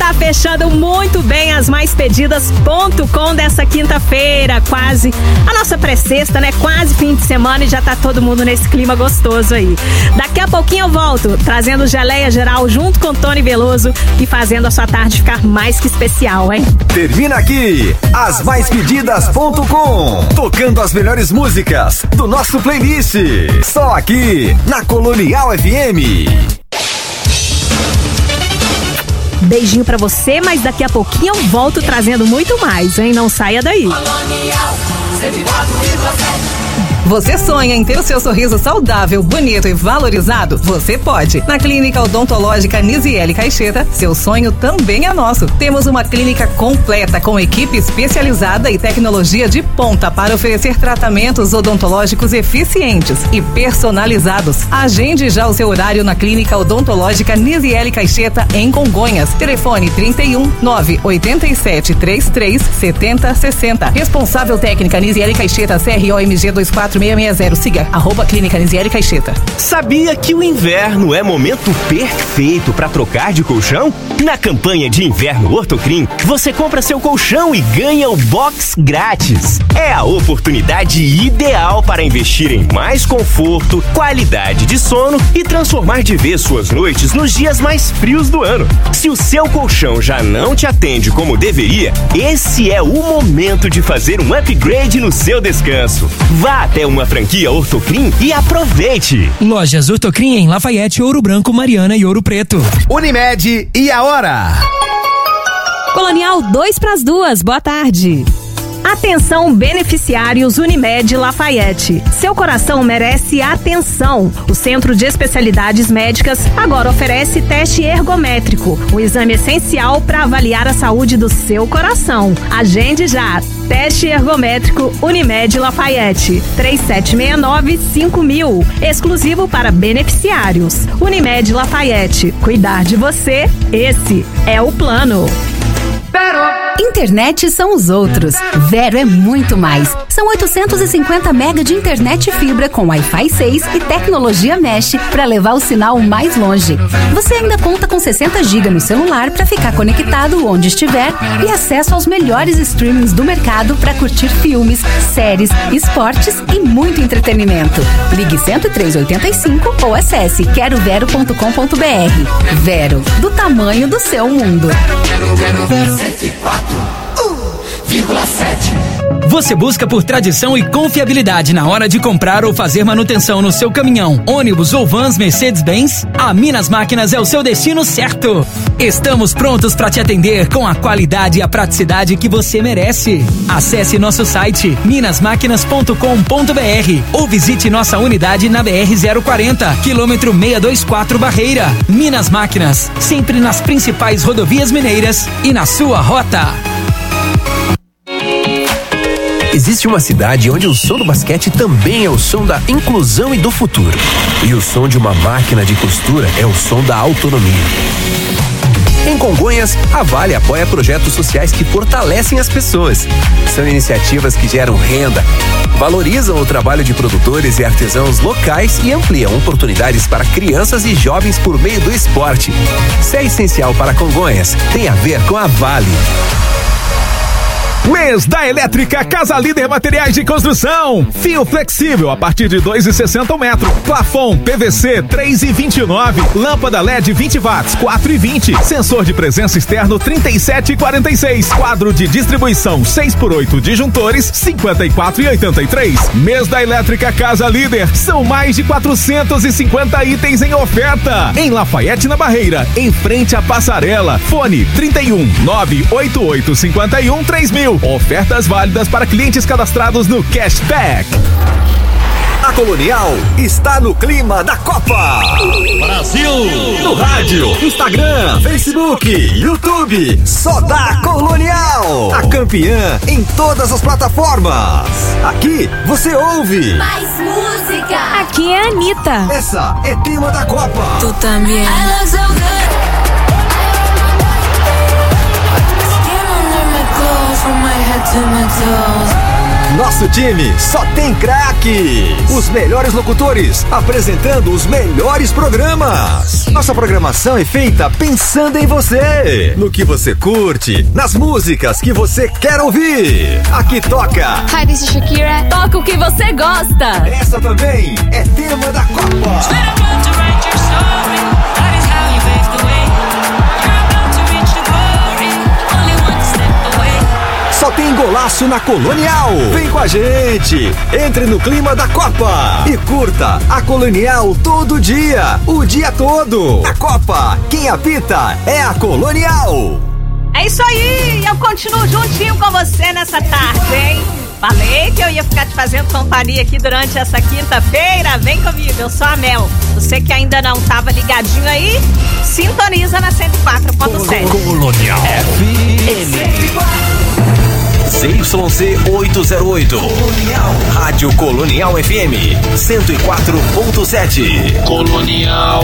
Tá fechando muito bem as maispedidas.com dessa quinta-feira, quase a nossa pré-sexta, né? Quase fim de semana e já tá todo mundo nesse clima gostoso aí. Daqui a pouquinho eu volto, trazendo geleia geral junto com Tony Veloso e fazendo a sua tarde ficar mais que especial, hein? Termina aqui, asmaispedidas.com, tocando as melhores músicas do nosso playlist, só aqui na Colonial FM. Beijinho pra você, mas daqui a pouquinho eu volto trazendo muito mais, hein? Não saia daí. Colonial 104,7. Você sonha em ter o seu sorriso saudável, bonito e valorizado? Você pode. Na Clínica Odontológica Nisiele Caixeta, seu sonho também é nosso. Temos uma clínica completa com equipe especializada e tecnologia de ponta para oferecer tratamentos odontológicos eficientes e personalizados. Agende já o seu horário na Clínica Odontológica Nisiele Caixeta em Congonhas. Telefone 31 987 33 70 60. Responsável técnica Nisiele Caixeta, CROMG 24660. Siga @Clínica Nisiele Caixeta. Sabia que o inverno é momento perfeito para trocar de colchão? Na campanha de inverno Ortocrim, você compra seu colchão e ganha o box grátis. É a oportunidade ideal para investir em mais conforto, qualidade de sono e transformar de vez suas noites nos dias mais frios do ano. Se o seu colchão já não te atende como deveria, esse é o momento de fazer um upgrade no seu descanso. Vá até uma franquia Ortocrim e aproveite. Lojas Ortocrim em Lafayette, Ouro Branco, Mariana e Ouro Preto. Unimed e a hora. Colonial 2:2, boa tarde. Atenção, beneficiários Unimed Lafayette. Seu coração merece atenção. O Centro de Especialidades Médicas agora oferece teste ergométrico, um exame essencial para avaliar a saúde do seu coração. Agende já. Teste ergométrico Unimed Lafayette. 3769-5000. Exclusivo para beneficiários. Unimed Lafayette. Cuidar de você, esse é o plano. Internet são os outros. Vero é muito mais. São 850 mega de internet fibra com Wi-Fi 6 e tecnologia Mesh para levar o sinal mais longe. Você ainda conta com 60 GB no celular para ficar conectado onde estiver e acesso aos melhores streamings do mercado para curtir filmes, séries, esportes e muito entretenimento. Ligue 10385 ou acesse querovero.com.br. Vero, do tamanho do seu mundo. 104,7. Você busca por tradição e confiabilidade na hora de comprar ou fazer manutenção no seu caminhão, ônibus ou vans Mercedes-Benz? A Minas Máquinas é o seu destino certo. Estamos prontos para te atender com a qualidade e a praticidade que você merece. Acesse nosso site minasmáquinas.com.br ou visite nossa unidade na BR-040, quilômetro 624 Barreira. Minas Máquinas, sempre nas principais rodovias mineiras e na sua rota. Existe uma cidade onde o som do basquete também é o som da inclusão e do futuro. E o som de uma máquina de costura é o som da autonomia. Em Congonhas, a Vale apoia projetos sociais que fortalecem as pessoas. São iniciativas que geram renda, valorizam o trabalho de produtores e artesãos locais e ampliam oportunidades para crianças e jovens por meio do esporte. Se é essencial para Congonhas, tem a ver com a Vale. Mês da Elétrica Casa Líder Materiais de Construção. Fio flexível a partir de 2,60 metro. Plafon PVC 3,29. Lâmpada LED 20 watts 4,20. Sensor de presença externo 37,46. Quadro de distribuição 6x8 disjuntores 54,83. Mês da Elétrica Casa Líder. São mais de 450 itens em oferta. Em Lafayette, na Barreira, em frente à passarela. Fone 31 988 51 3000. Ofertas válidas para clientes cadastrados no Cashback. A Colonial está no clima da Copa. Brasil! No rádio, Instagram, Facebook, YouTube. Só dá Colonial. A campeã em todas as plataformas. Aqui você ouve Mais música. Aqui é a Anitta. Essa é tema da Copa. Tu também. I look so good. Skin under my clothes, from my head to my toes. Nosso time só tem craques. Os melhores locutores apresentando os melhores programas. Nossa programação é feita pensando em você, no que você curte, nas músicas que você quer ouvir. Aqui toca. Hi, this is Shakira. Toca o que você gosta. Essa também é tema da Copa. Só tem golaço na Colonial. Vem com a gente. Entre no clima da Copa e curta a Colonial todo dia, o dia todo. A Copa, quem apita é a Colonial. É isso aí, eu continuo juntinho com você nessa tarde, hein? Falei que eu ia ficar te fazendo companhia aqui durante essa quinta-feira. Vem comigo, eu sou a Mel. Você que ainda não estava ligadinho aí, sintoniza na 104.7. Colonial FM. ZYC 808. Colonial. Rádio Colonial FM 104.7. Colonial.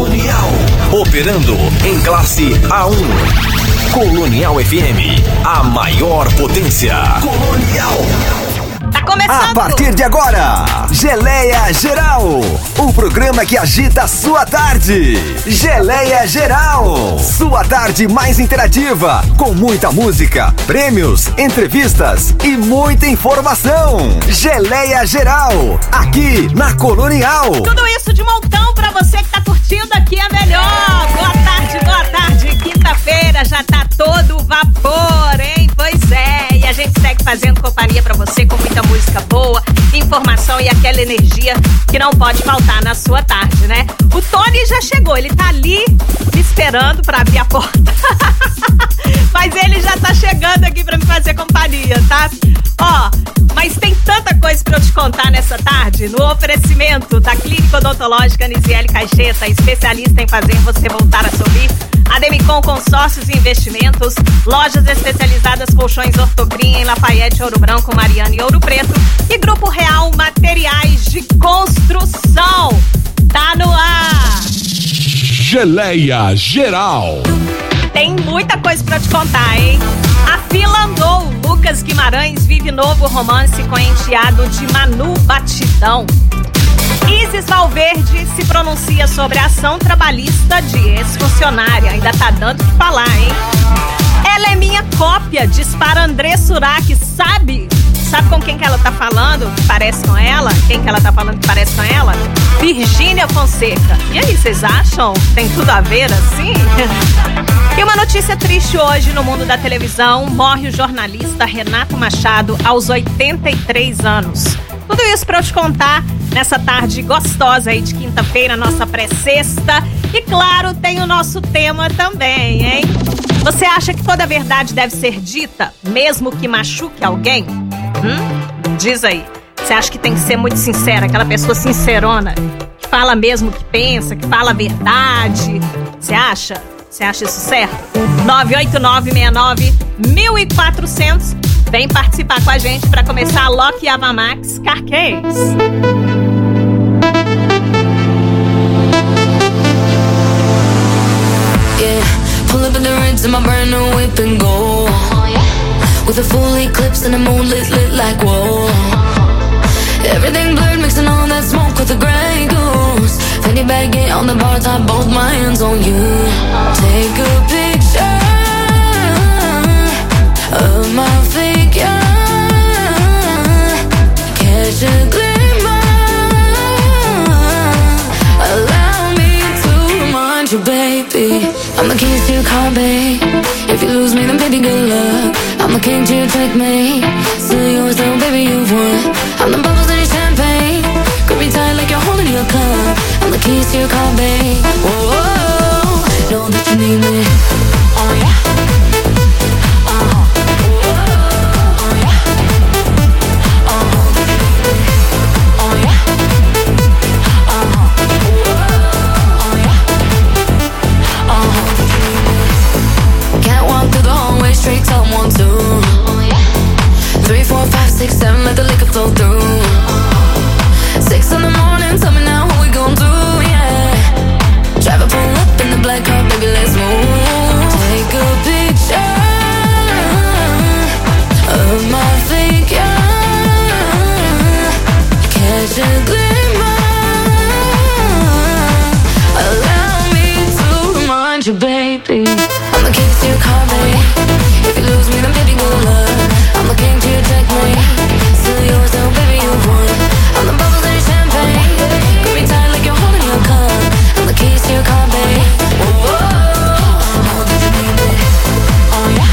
Operando em classe A1. Colonial FM, a maior potência. Colonial. Tá começando. A partir de agora, Geleia Geral, o programa que agita a sua tarde. Geleia Geral, sua tarde mais interativa, com muita música, prêmios, entrevistas e muita informação. Geleia Geral, aqui na Colonial. Tudo isso de montão pra você que tá curtindo aqui a melhor. Boa tarde, boa tarde. Quinta-feira já tá todo vapor, hein? Pois é, e a gente segue fazendo companhia pra você com muita música boa, informação e aquela energia que não pode faltar na sua tarde, né? O Tony já chegou, ele tá ali me esperando pra abrir a porta. Mas ele já tá chegando aqui pra me fazer companhia, tá? Ó, mas tem tanta coisa pra eu te contar nessa tarde, no oferecimento da Clínica Odontológica Nisiele Caixeta, especialista em fazer você voltar a sorrir. Ademicon Consórcios e Investimentos, lojas especializadas colchões Ortocrim em Lafayette, Ouro Branco, Mariana e Ouro Preto, e Grupo Real Materiais de Construção. Tá no ar. Geleia Geral. Tem muita coisa pra te contar, hein? A fila andou. Lucas Guimarães vive novo romance com enteado de Manu Batidão. Isis Valverde se pronuncia sobre a ação trabalhista de ex-funcionária. Ainda tá dando o que falar, hein? Ela é minha cópia, dispara André Surak. Sabe com quem que ela tá falando que parece com ela? Quem que ela tá falando que parece com ela? Virgínia Fonseca. E aí, vocês acham? Tem tudo a ver assim? E uma notícia triste hoje no mundo da televisão. Morre o jornalista Renato Machado aos 83 anos. Tudo isso pra eu te contar nessa tarde gostosa aí de quinta-feira, nossa pré-sexta. E claro, tem o nosso tema também, hein? Você acha que toda verdade deve ser dita, mesmo que machuque alguém? Diz aí. Você acha que tem que ser muito sincera, aquela pessoa sincerona, que fala mesmo o que pensa, que fala a verdade? Você acha? Você acha isso certo? 98969-1400. Vem participar com a gente para começar a Loki Avamax Carcase. Yeah, pull up in the rinse in my brand new whip and go. With a full eclipse and the moon lit like whoa. Everything blurred, mixing all that smoke with the Grey Goose. Fanny baggy on the bar top, both my hands on you. Take a picture of my figure, catch a glimmer, allow me to remind you, baby, I'm the keys to your car, babe. If you lose me, then baby, good luck. I'm the king to your checkmate. Still yours though, baby, you've won. I'm the bubbles in your champagne. Grip me tight like you're holding your cup. I'm the keys to your car, babe. Whoa, whoa, know that you need me. Oh yeah. Straight up 1, 2, 3, 4, 5, 6, 7, let the liquor flow through. 6 in the morning, tell me now what we gon' do, yeah. Drive up on want you, baby. I'm the keys to your car, baby. If you lose me, then baby, good luck. I'm the king to your checkmate. Still yours, though, baby, you won. I'm the bubbles in your champagne. Grip me tight like you're holding your cup. I'm the keys to your car, baby. Whoa, whoa. How did you need it? Oh yeah.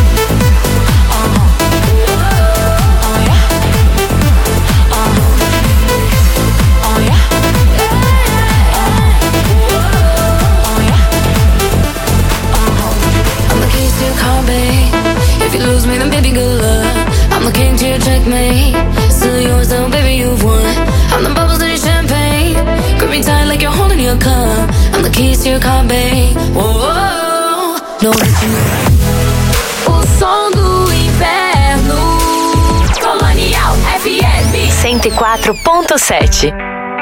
If you lose me, then baby, good luck. I'm the king to your checkmate. Still yours, though, baby, you've won. I'm the bubbles in your champagne. Grip me tight like you're holding your cup. I'm the keys to your car, babe. Whoa, no, o som do inverno. Colonial FM 104.7.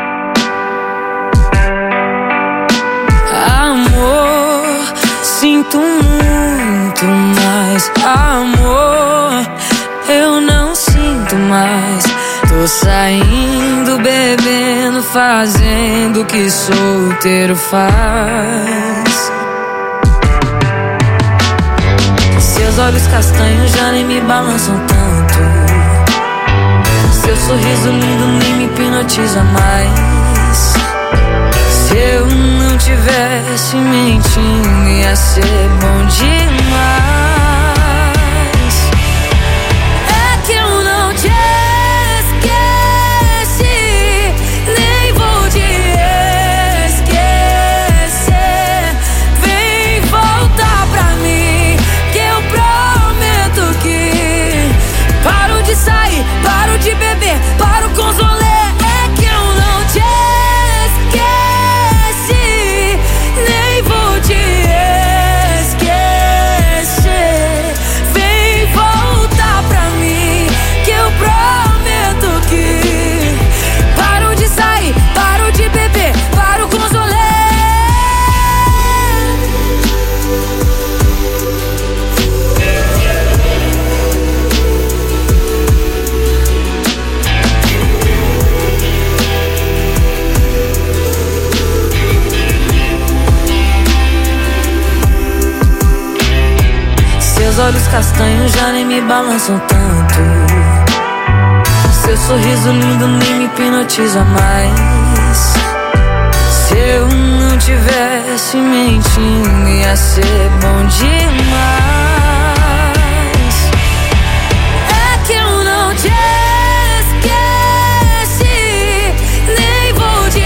Amor, sinto muito mais. Amor, eu não sinto mais. Tô saindo, bebendo, fazendo o que solteiro faz. Seus olhos castanhos já nem me balançam tanto. Seu sorriso lindo nem me hipnotiza mais. Se eu não tivesse mentindo, ia ser bom demais. É que eu não te esqueci, nem vou te esquecer. Vem voltar pra mim, que eu prometo que paro de sair, paro de beber, paro com os rolês. É que eu não te esqueci, nem vou te esquecer. Vem voltar pra mim, que eu prometo que paro de sair, paro de beber, paro com os rolês. Seus olhos castanhos já nem me balançam tanto. Seu sorriso lindo nem me hipnotiza mais. Se eu não tivesse mentindo, ia ser bom demais. É que eu não te esqueci, nem vou te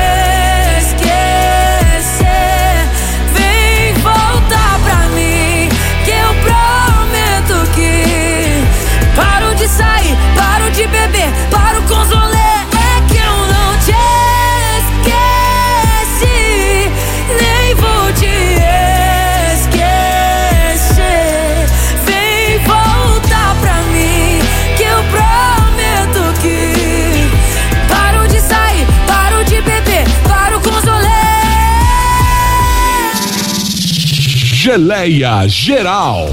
esquecer. Vem voltar pra mim, que eu prometo que paro de sair, paro de beber, paro com os rolês. É que eu não te esqueci, nem vou te esquecer. Vem voltar pra mim, que eu prometo que paro de sair, paro de beber, paro com os rolês. Geleia Geral.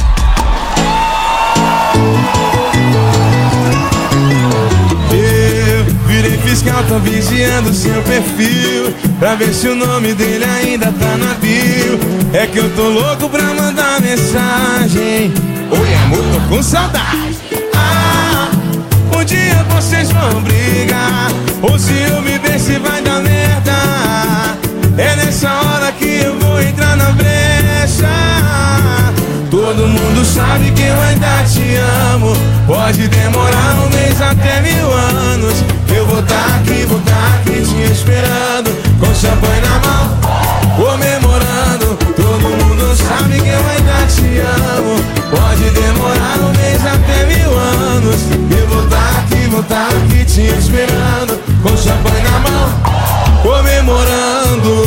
Eu virei fiscal, tô vigiando seu perfil pra ver se o nome dele ainda tá na bio. É que eu tô louco pra mandar mensagem. Oi amor, tô com saudade. Ah, um dia vocês vão brigar, ou se eu me ver se vai dar merda. É nessa hora que eu vou entrar na brecha. Todo mundo sabe que eu ainda te amo. Pode demorar um mês até 1000 anos. Eu vou tá aqui te esperando, com champanhe na mão, comemorando. Todo mundo sabe que eu ainda te amo. Pode demorar um mês até 1000 anos. Eu vou tá aqui te esperando, com champanhe na mão, comemorando.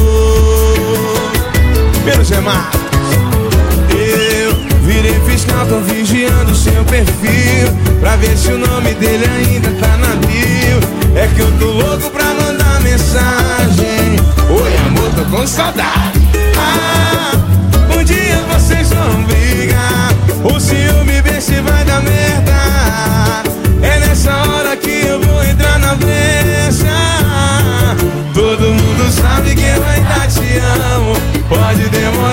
Pelo Gemar. Eu virei fiscal, tô vigiando seu perfil pra ver se o nome dele ainda tá na bio. É que eu tô louco pra mandar mensagem. Oi amor, tô com saudade. Ah, um dia vocês vão brigar, ou se eu me ver se vai dar merda. É nessa hora que eu vou entrar na brecha. Todo mundo sabe que eu ainda te amo. Pode demorar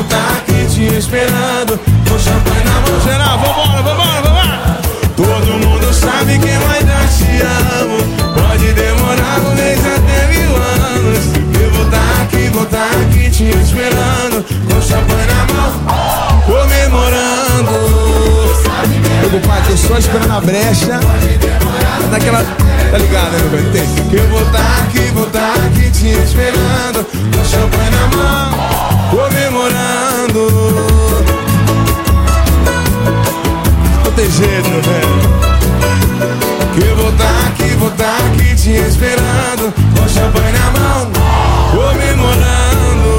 estar aqui te esperando, com champanhe na mão. Geral, vambora. Todo mundo sabe que eu ainda te amo. Pode demorar um mês até 1000 anos. Eu vou estar aqui te esperando, com champanhe na mão, comemorando. Meu compadre, eu só esperando a brecha. Naquela, tá ligado, né, meu velho? Eu vou estar aqui te esperando, com champanhe na mão, comemorando. Não tem jeito, meu velho. Que eu vou estar aqui te esperando, com champanhe na mão, comemorando.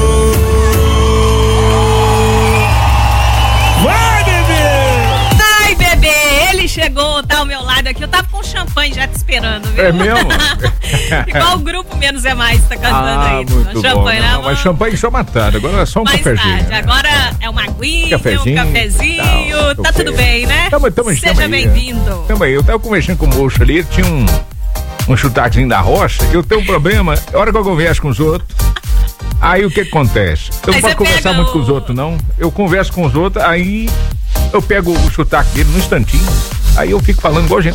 Vai, bebê! Ai, bebê, ele chegou, tá ao meu lado aqui. Eu tava com champanhe já te esperando, viu? É mesmo? Igual o grupo Menos é Mais tá cantando aí. Muito Champanhe bom. na mão. Mas champanhe só matado, agora é só um Mais cafezinho. tarde. Agora é uma aguinha, um cafezinho. Tá tudo bem, né? Seja bem-vindo. Também, eu tava conversando com o moço ali, tinha um chutaquinho da rocha, eu tenho um problema, a hora que eu converso com os outros, aí o que acontece? Eu não posso conversar muito com os outros, não. Eu converso com os outros, aí eu pego o sotaque dele no instantinho, aí eu fico falando igual gente.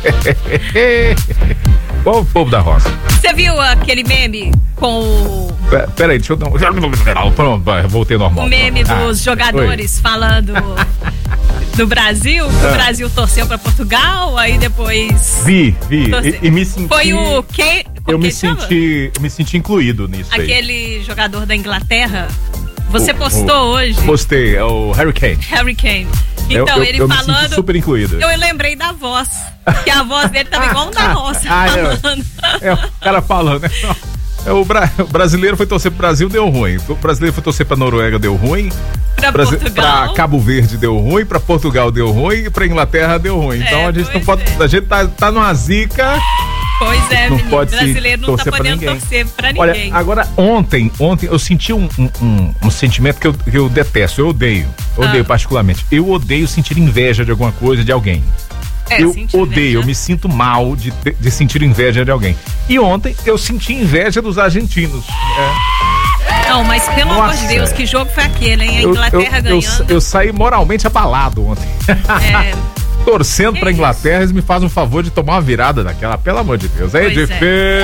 Igual o povo da roça. Você viu aquele meme com o... Peraí, deixa eu dar um... Pronto, voltei normal. O meme dos jogadores falando do Brasil, que o Brasil torceu pra Portugal, aí depois... Vi, e me senti... Foi o quê? Eu me senti incluído nisso aí. Aquele jogador da Inglaterra, você postou hoje? Postei, é o Harry Kane. Então, ele eu falando... me senti super incluído. Eu lembrei da voz, que a voz dele tava igual um da roça, falando. O cara falando, né? O brasileiro foi torcer pro Brasil, deu ruim. O brasileiro foi torcer pra Noruega, deu ruim. Pra Portugal. Pra Cabo Verde deu ruim, pra Portugal deu ruim e pra Inglaterra deu ruim. Então a gente não pode. A gente tá numa zica. Pois é, não menino. pode Brasileiro não tá podendo torcer pra ninguém. Olha, agora ontem eu senti um sentimento que eu detesto, eu odeio particularmente. Eu odeio sentir inveja de alguma coisa, de alguém. Eu odeio, eu me sinto mal de sentir inveja de alguém. E ontem eu senti inveja dos argentinos. Não, mas pelo amor de Deus, que jogo foi aquele, hein? A Inglaterra ganhando. Eu saí moralmente abalado ontem. Torcendo pra Inglaterra, eles me fazem um favor de tomar uma virada daquela, pelo amor de Deus. É difícil.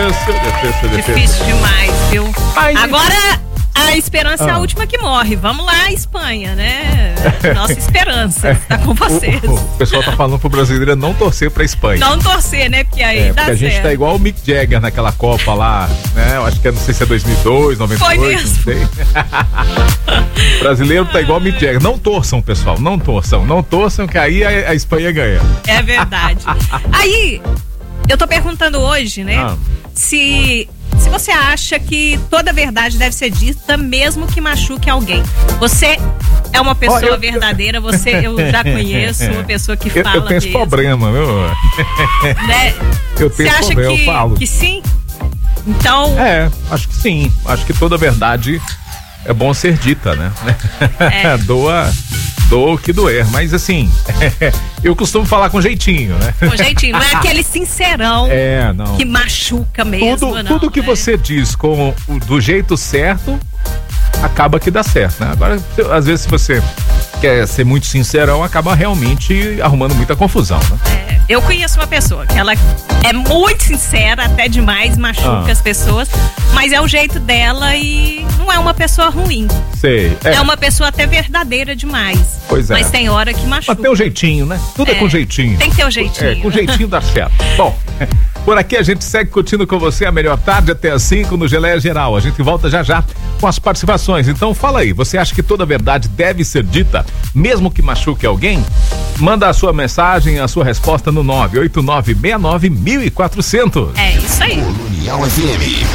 Difícil demais, viu? Agora a esperança é a última que morre. Vamos lá, Espanha, né? Nossa esperança está com vocês. O pessoal tá falando pro brasileiro não torcer pra Espanha. Não torcer, né? Porque aí dá certo. A gente tá igual o Mick Jagger naquela Copa lá, né? Eu acho que não sei se é 2002, 98, foi mesmo. Não sei. O brasileiro tá igual o Mick Jagger. Não torçam, pessoal, não torçam que aí a Espanha ganha. É verdade. Aí, eu tô perguntando hoje, né? Se você acha que toda verdade deve ser dita, mesmo que machuque alguém. Você é uma pessoa verdadeira, eu já conheço uma pessoa que fala. Eu tenho esse problema, viu? Né? Eu tenho esse problema, eu falo. Que sim? Então... acho que sim. Acho que toda verdade é bom ser dita, né? Doa o que doer, mas assim, eu costumo falar com jeitinho, né? Com jeitinho, não é aquele sincerão que machuca mesmo, tudo que você diz do jeito certo, acaba que dá certo, né? Agora, às vezes, se você quer ser muito sincerão, acaba realmente arrumando muita confusão, né? Eu conheço uma pessoa que ela é muito sincera, até demais, machuca as pessoas, mas é o jeito dela e não é uma pessoa ruim. Sei. É uma pessoa até verdadeira demais. Pois é. Mas tem hora que machuca. Mas tem um jeitinho, né? Tudo é com jeitinho. Tem que ter um jeitinho. Com jeitinho dá certo. Bom, por aqui a gente segue curtindo com você a melhor tarde até às 5 no Geleia Geral. A gente volta já com as participações. Então fala aí, você acha que toda verdade deve ser dita, mesmo que machuque alguém? Manda a sua mensagem, a sua resposta no 989691400. É isso aí. Colonial FM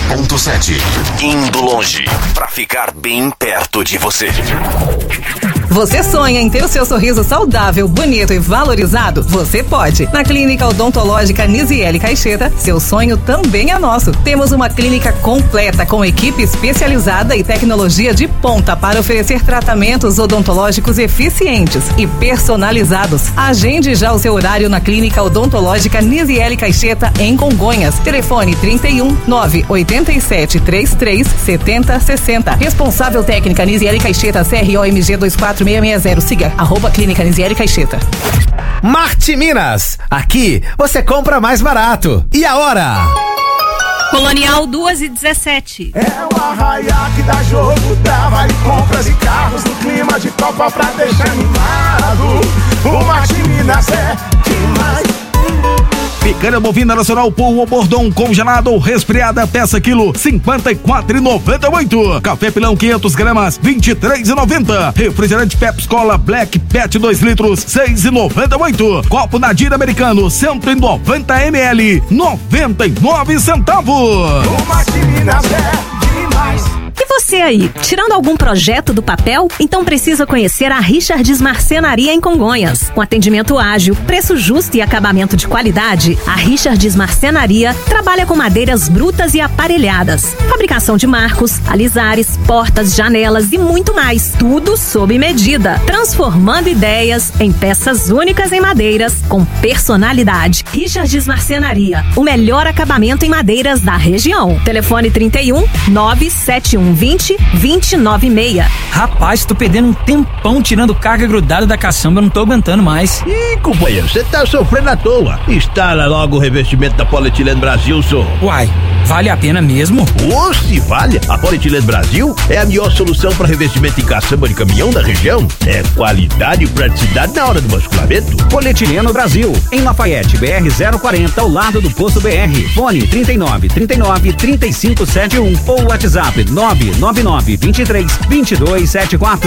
104.7. Indo longe pra ficar bem perto de você. Você sonha em ter o seu sorriso saudável, bonito e valorizado? Você pode. Na Clínica Odontológica Nisiele Caixeta, seu sonho também é nosso. Temos uma clínica completa com equipe especializada e tecnologia de ponta para oferecer tratamentos odontológicos eficientes e personalizados. Agende já o seu horário na Clínica Odontológica Nisiele Caixeta em Congonhas. Telefone 31 987 33 70 60. Responsável técnica Nisiele Caixeta, CROMG 24660. Siga @Clínica Nisiele Caixeta. Marte Minas, aqui você compra mais barato. E a hora? Colonial 2:17. É o arraiá que dá jogo, dá vale compras e carros no clima de Copa pra deixar animado. O Marte Minas é demais. Picanha bovina nacional Pool ou Bordon congelado ou resfriada, peça quilo 54,98. Café pilão 500 gramas 23,90. Refrigerante Pepsi Cola Black Pet 2 litros 6,98. Copo Nadir americano 190 ml 99 centavos. Uma Minas é demais. E você aí, tirando algum projeto do papel? Então precisa conhecer a Richards Marcenaria em Congonhas. Com atendimento ágil, preço justo e acabamento de qualidade, a Richards Marcenaria trabalha com madeiras brutas e aparelhadas. Fabricação de marcos, alisares, portas, janelas e muito mais. Tudo sob medida. Transformando ideias em peças únicas em madeiras com personalidade. Richards Marcenaria, o melhor acabamento em madeiras da região. Telefone 31 971 20 296. Rapaz, tô perdendo um tempão tirando carga grudada da caçamba, eu não tô aguentando mais. Ih, companheiro, você tá sofrendo à toa. Instala logo o revestimento da Polietileno Brasil, senhor. Uai, vale a pena mesmo? Se vale. A Polietileno Brasil é a melhor solução para revestimento em caçamba de caminhão da região. É qualidade e praticidade na hora do basculamento. Polietileno Brasil, em Lafayette, BR 040, ao lado do posto BR. Fone 39 39 35 71 ou WhatsApp 999 23 22 74.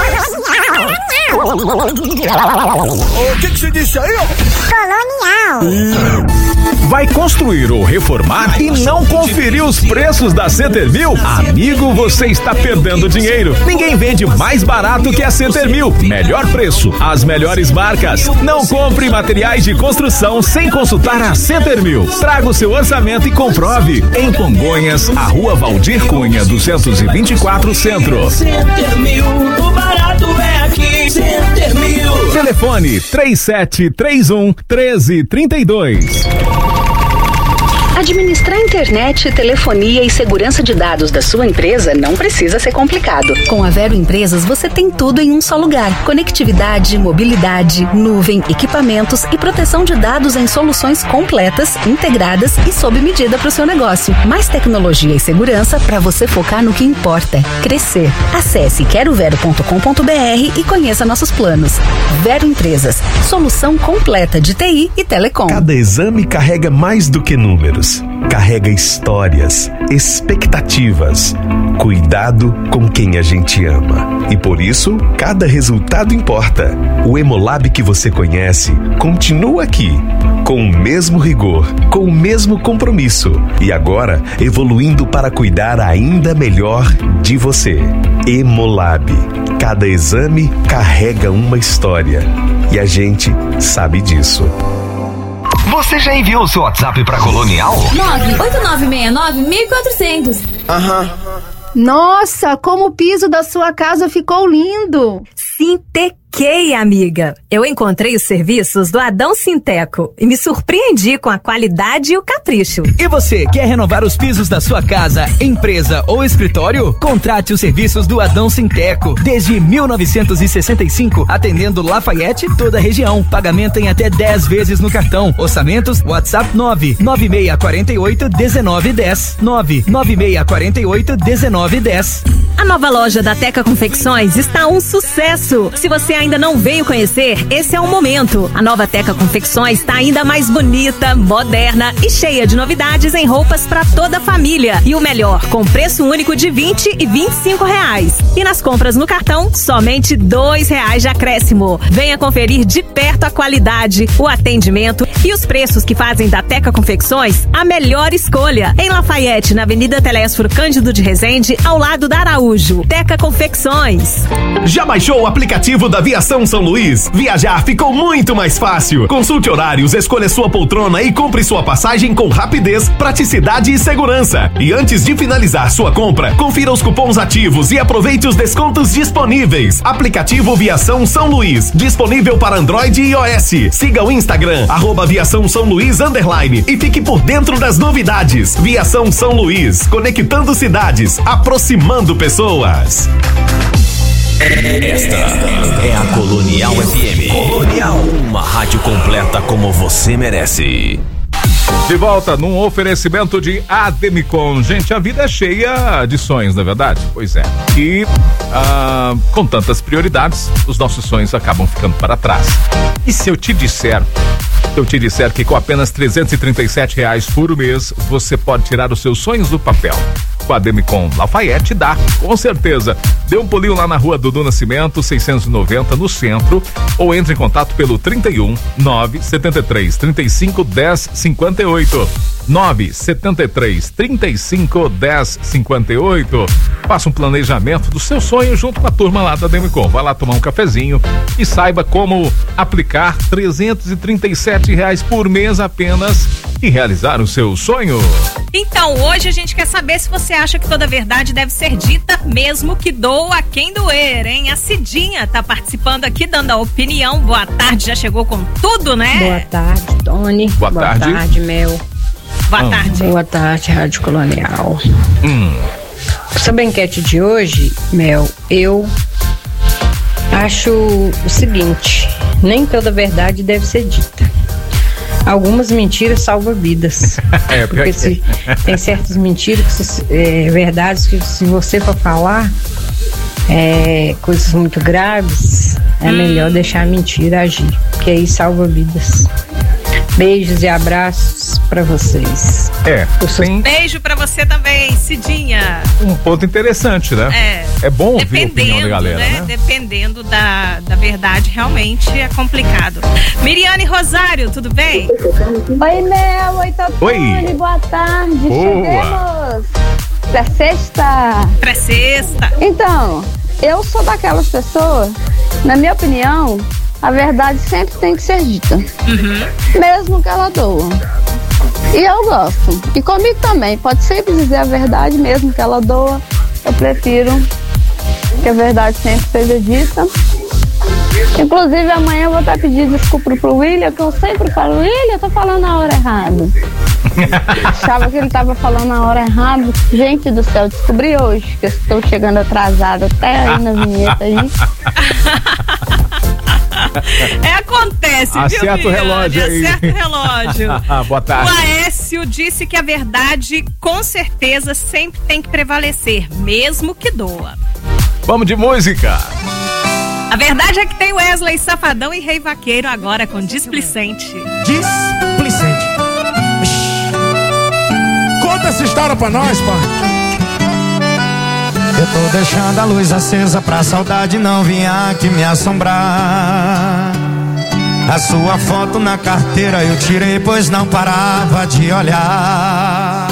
O que você disse aí, ó? Colonial. Vai construir ou reformar e não conferiu os preços da Centermil? Amigo, você está perdendo dinheiro. Ninguém vende mais barato que a Centermil. Melhor preço, as melhores marcas. Não compre materiais de construção sem consultar a Centermil. Traga o seu orçamento e comprove. Em Congonhas, a Rua Valdir Cunha, 224 Centro. Centermil, o barato é aqui. Centermil. Telefone 3731 1332. Administrar internet, telefonia e segurança de dados da sua empresa não precisa ser complicado. Com a Vero Empresas você tem tudo em um só lugar. Conectividade, mobilidade, nuvem, equipamentos e proteção de dados em soluções completas, integradas e sob medida para o seu negócio. Mais tecnologia e segurança para você focar no que importa: crescer. Acesse querovero.com.br e conheça nossos planos. Vero Empresas, solução completa de TI e telecom. Cada exame carrega mais do que números. Carrega histórias, expectativas, cuidado com quem a gente ama. E por isso, cada resultado importa. O Hemolab que você conhece continua aqui, com o mesmo rigor, com o mesmo compromisso. E agora, evoluindo para cuidar ainda melhor de você. Hemolab. Cada exame carrega uma história. E a gente sabe disso. Você já enviou o seu WhatsApp pra Colonial? 98969-1400. Aham. Nossa, como o piso da sua casa ficou lindo! Sintequei, amiga. Eu encontrei os serviços do Adão Sinteco e me surpreendi com a qualidade e o capricho. E você, quer renovar os pisos da sua casa, empresa ou escritório? Contrate os serviços do Adão Sinteco. Desde 1965, atendendo Lafayette e toda a região. Pagamento em até 10 vezes no cartão. Orçamentos, WhatsApp 99648-1910. 99648-1910. A nova loja da Teca Confecções está um sucesso. Se você ainda não veio conhecer, esse é o momento. A nova Teca Confecções está ainda mais bonita, moderna e cheia de novidades em roupas para toda a família. E o melhor, com preço único de R$20 e R$25. E nas compras no cartão, somente R$2 de acréscimo. Venha conferir de perto a qualidade, o atendimento e os preços que fazem da Teca Confecções a melhor escolha. Em Lafayette, na Avenida Telésforo Cândido de Resende, ao lado da Araújo. Araújo. Teca Confecções. Já baixou o aplicativo da Viação São Luís? Viajar ficou muito mais fácil. Consulte horários, escolha sua poltrona e compre sua passagem com rapidez, praticidade e segurança. E antes de finalizar sua compra, confira os cupons ativos e aproveite os descontos disponíveis. Aplicativo Viação São Luís, disponível para Android e iOS. Siga o Instagram, @Viação São Luís _ e fique por dentro das novidades. Viação São Luís, conectando cidades, aproximando pessoas. Esta é a Colonial FM. Colonial, uma rádio completa como você merece. De volta num oferecimento de Ademicon. Gente, a vida é cheia de sonhos, não é verdade? Pois é. E com tantas prioridades, os nossos sonhos acabam ficando para trás. E se eu te disser que com apenas R$337 por mês, você pode tirar os seus sonhos do papel? Com a Ademicon Lafayette dá, com certeza. Dê um pulinho lá na rua Dudu Nascimento, 690, no centro, ou entre em contato pelo 31 973 35 10 58. 973 35 10 58. Faça um planejamento do seu sonho junto com a turma lá da Ademicon. Vai lá tomar um cafezinho e saiba como aplicar R$337 por mês apenas e realizar o seu sonho. Então, hoje a gente quer saber se você acha que toda verdade deve ser dita, mesmo que doa quem doer, hein? A Cidinha tá participando aqui, dando a opinião. Boa tarde, já chegou com tudo, né? Boa tarde, Tony. Boa tarde. Boa tarde, Mel. Boa tarde. Boa tarde, Rádio Colonial. Sobre a enquete de hoje, Mel, eu acho o seguinte: nem toda verdade deve ser dita. Algumas mentiras salvam vidas. Porque tem certas mentiras, verdades que se você for falar coisas muito graves, é melhor deixar a mentira agir, porque aí salva vidas. Beijos e abraços pra vocês. Beijo pra você também, Cidinha. Um ponto interessante, né? É bom ouvir a opinião da galera, né? Dependendo da verdade, realmente é complicado. Miriane Rosário, tudo bem? Oi, Mel. Oi, Totone. Boa tarde. Boa. Chegamos pra sexta. Então, eu sou daquelas pessoas, na minha opinião, a verdade sempre tem que ser dita. Mesmo que ela doa. E eu gosto. E comigo também. Pode sempre dizer a verdade, mesmo que ela doa. Eu prefiro que a verdade sempre seja dita. Inclusive, amanhã eu vou estar pedindo desculpa pro William, que eu sempre falo: William, eu tô falando na hora errada. Achava que ele tava falando na hora errada. Gente do céu, descobri hoje que eu estou chegando atrasada até aí na vinheta aí. Acontece, Acerta o relógio aí. Acerta o relógio. Boa tarde. O Aécio disse que a verdade, com certeza, sempre tem que prevalecer, mesmo que doa. Vamos de música. A verdade é que tem Wesley Safadão e Rei Vaqueiro agora com Displicente. Displicente. Conta essa história pra nós, pai. Eu tô deixando a luz acesa pra saudade não vir aqui me assombrar. A sua foto na carteira eu tirei, pois não parava de olhar.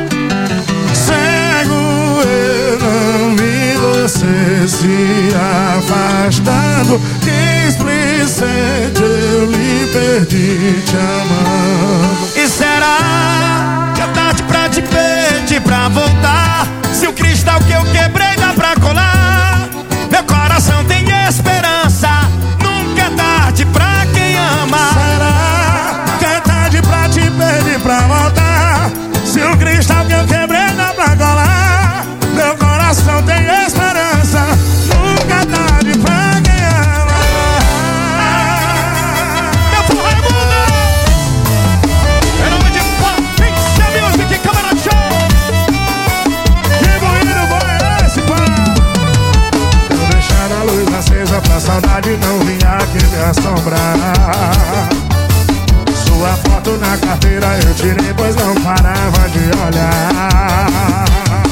Cego eu não vi você se afastando. Displicente eu lhe perdi te amando. E será que é tarde pra te pedir pra voltar? Se o cristal que eu quebrei dá pra colar, meu coração tem esperança. Nunca é tarde pra quem ama. Será que é tarde pra te pedir pra voltar? Se o cristal que eu quebrei dá pra colar, meu coração tem esperança. Nunca é tarde pra quem ama. Meu povo é mundo. Em nome de Pink Music, Câmara Show. Acesa pra saudade não vir aqui me assombrar. Sua foto na carteira eu tirei, pois não parava de olhar.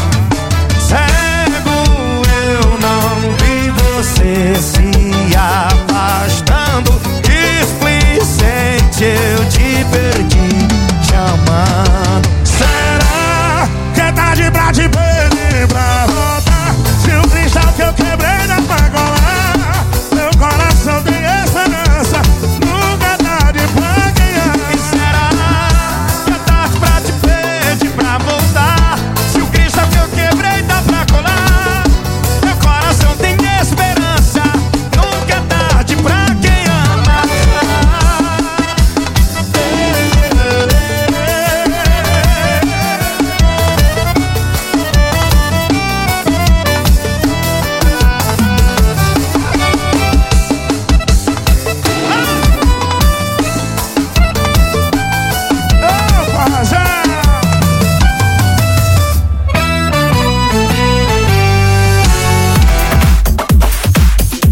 Cego eu não vi você se afastando. Displicente eu te perdi te amando. Será que é tarde pra te pedir pra voltar? Se o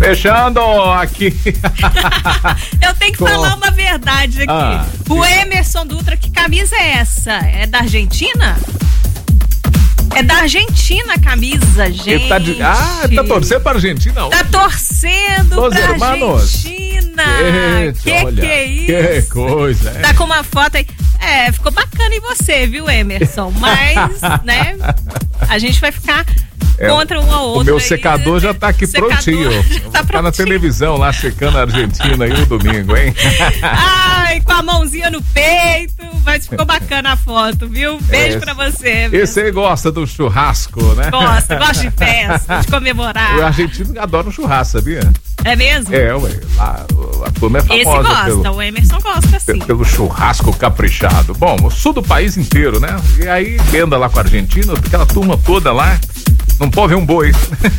Fechando aqui. Eu tenho que falar uma verdade aqui. O Emerson Dutra, que camisa é essa? É da Argentina? É da Argentina a camisa, gente. Tá torcendo pra Argentina? Tá torcendo pra Argentina. Que é isso? Que coisa. Tá com uma foto aí. Ficou bacana em você, viu, Emerson? Mas, né, a gente vai ficar contra um ao outro. O meu secador já tá aqui prontinho. Tá na televisão lá secando a Argentina aí no domingo, hein? Ai, com a mãozinha no peito. Mas ficou bacana a foto, viu? Beijo pra você. Emerson. Esse aí gosta do churrasco, né? Gosta de festa, de comemorar. O argentino adora um churrasco, sabia? É mesmo? Lá a turma é famosa. Esse gosta, o Emerson gosta sim. Pelo churrasco caprichado. Bom, o sul do país inteiro, né? E aí, anda lá com a Argentina, aquela turma toda lá. Não pode ver um boi.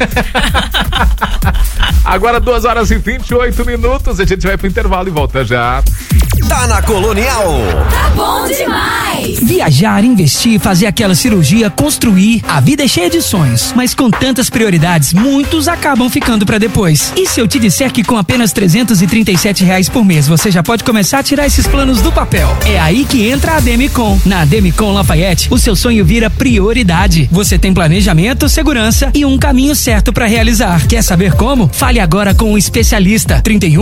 Agora 2h28, a gente vai pro intervalo e volta já. Tá na Colonial. Tá bom demais. Viajar, investir, fazer aquela cirurgia, construir. A vida é cheia de sonhos, mas com tantas prioridades, muitos acabam ficando pra depois. E se eu te disser que com apenas R$337 por mês você já pode começar a tirar esses planos do papel? É aí que entra a Demicon. Na Demicon Lafayette, o seu sonho vira prioridade. Você tem planejamento, segurança e um caminho certo pra realizar. Quer saber como? Fale agora com um especialista.